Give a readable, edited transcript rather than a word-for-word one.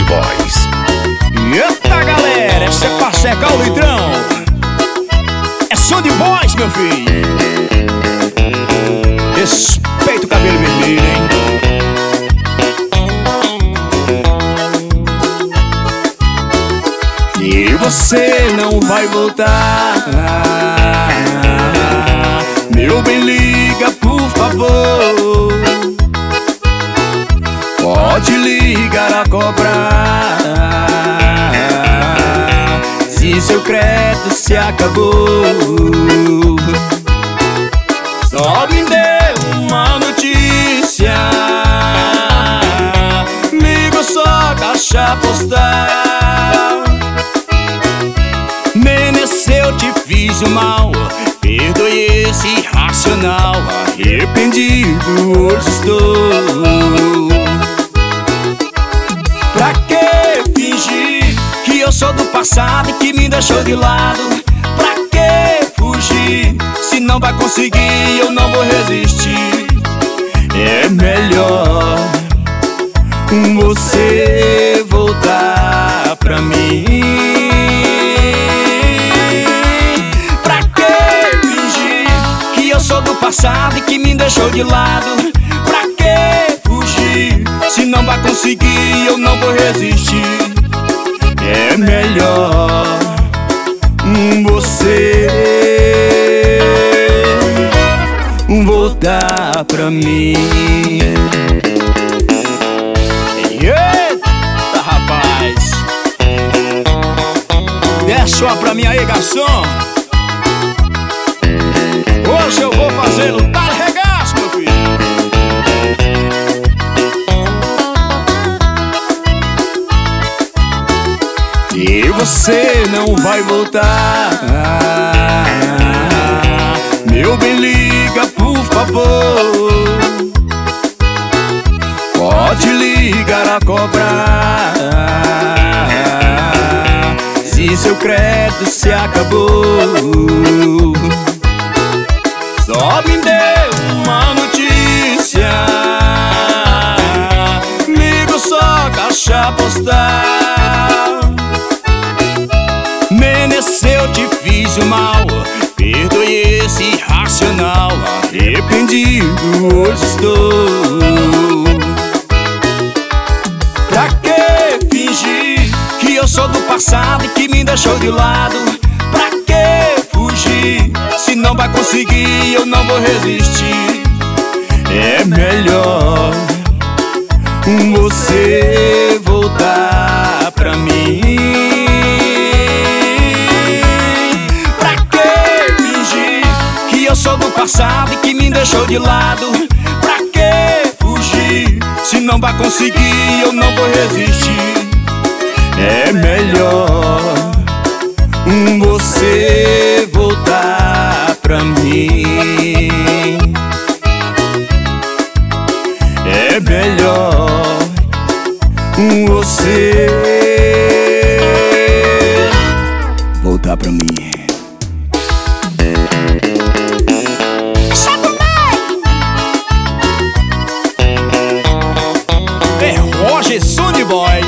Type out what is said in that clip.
Boys. Eita galera, essa é pra secar o litrão. É Sound Boys, meu filho. Respeita o cabelo vermelho, hein? E você não vai voltar, meu bem, liga por favor. Pode ligar a cobrar, se seu crédito se acabou. Só me dê uma notícia, ligo só caixa postal. Nenê, se eu te fiz o mal, perdoe esse irracional. Arrependido hoje estou. Pra que fingir que eu sou do passado e que me deixou de lado? Pra que fugir se não vai conseguir, eu não vou resistir. É melhor você voltar pra mim. Pra que fingir que eu sou do passado e que me deixou de lado? Pra que fugir se não vai conseguir, eu não vou resistir. É melhor você voltar pra mim. Eita, rapaz, desce uma pra mim aí, garçom. Hoje eu vou fazer um tal regaço, meu filho. E você não vai voltar, meu bem, liga por favor. Pode ligar a cobrar, se seu crédito se acabou. Só me dê uma notícia, ligo só caixa postal. Nenê, se eu te fiz o mal, perdoe esse irracional. Arrependido hoje estou. Pra que fingir que eu sou do passado e que me deixou de lado? Pra que fugir se não vai conseguir, eu não vou resistir. É melhor você voltar pra mim. Pra que fingir que eu sou do passado e que me deixou de lado? Pra que fugir se não vai conseguir, eu não vou resistir. É melhor você voltar pra mim. É melhor você voltar pra mim. É Roger Sound Boys.